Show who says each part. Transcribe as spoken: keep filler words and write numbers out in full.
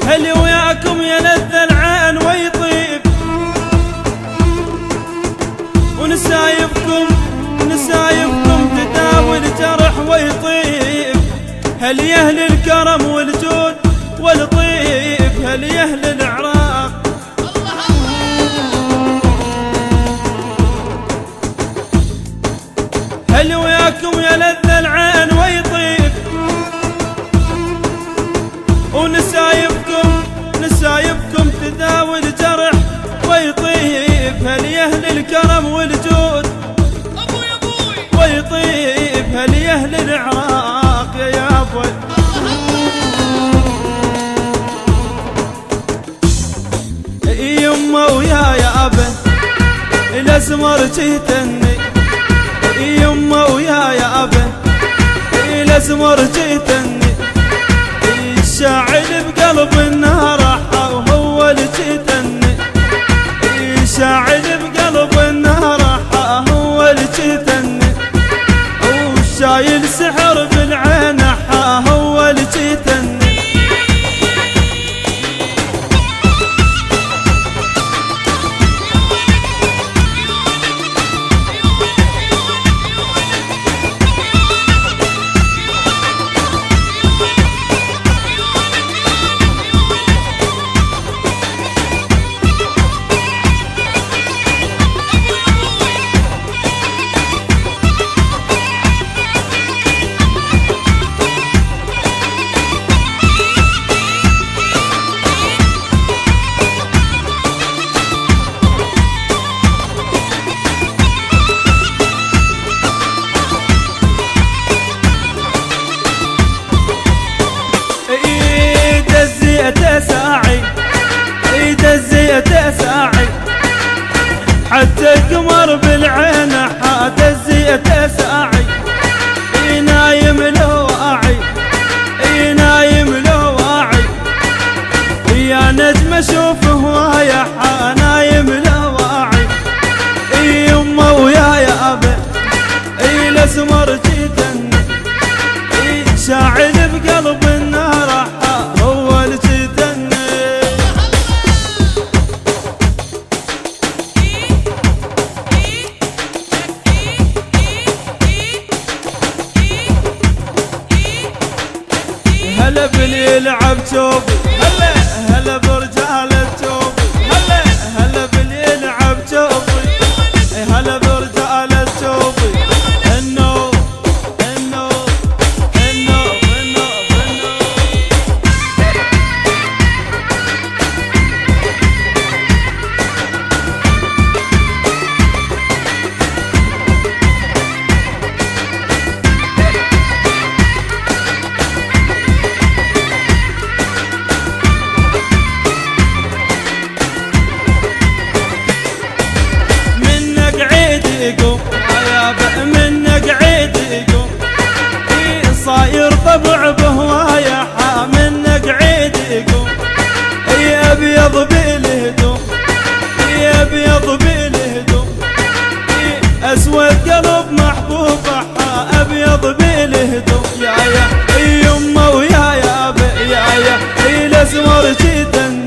Speaker 1: هل وياكم يلذ العين ويطيب، ونسايبكم نسايبكم تداوي الجرح ويطيب. هل يا اهل الكرم والجود والطيب، هل يا اهل العراق، هل وياكم يلذ العين ويطيب، ونسايبكم نسايبكم تداوي الجرح ويطيب. هل يا اهل الكرم والجود ويطيب، هل يا اهل العراق يا يابا. يما ويا يابا الاسمر جيتني، يما ويا يابا الاسمر جيتني. الشاعل بقلب النهر وهو اللي جيتني، الشاعل بقلب النهر هو اللي جيتني. وشايل سحر بالعين هو اللي جيتني. ساعي ايد الزيت ساعي، حتى القمر بالعين حات الزيت ساعي. نايم لو واعي نايم لو واعي، يا نجم اشوف هوايا نايم لو واعي. يما ويا يابا الاسمر جيتني، شاعل بقلب النار هو اللي جيتني. هلا باللي يلعب جوبي، هلا هلا برجال الجوبي، هلا هلا باللي يلعب جوبي، هلا برجال الجوبي. انه انه انه انه انه منك عيد يقوم، صاير طبع بهوايا منك عيد يقوم. يا ابيض بالهدوم يا ابيض بالهدوم، اسود قلب محبوبه ابيض بالهدوم. يا يا يما ويا يابا يا يا الاسمر جيتني،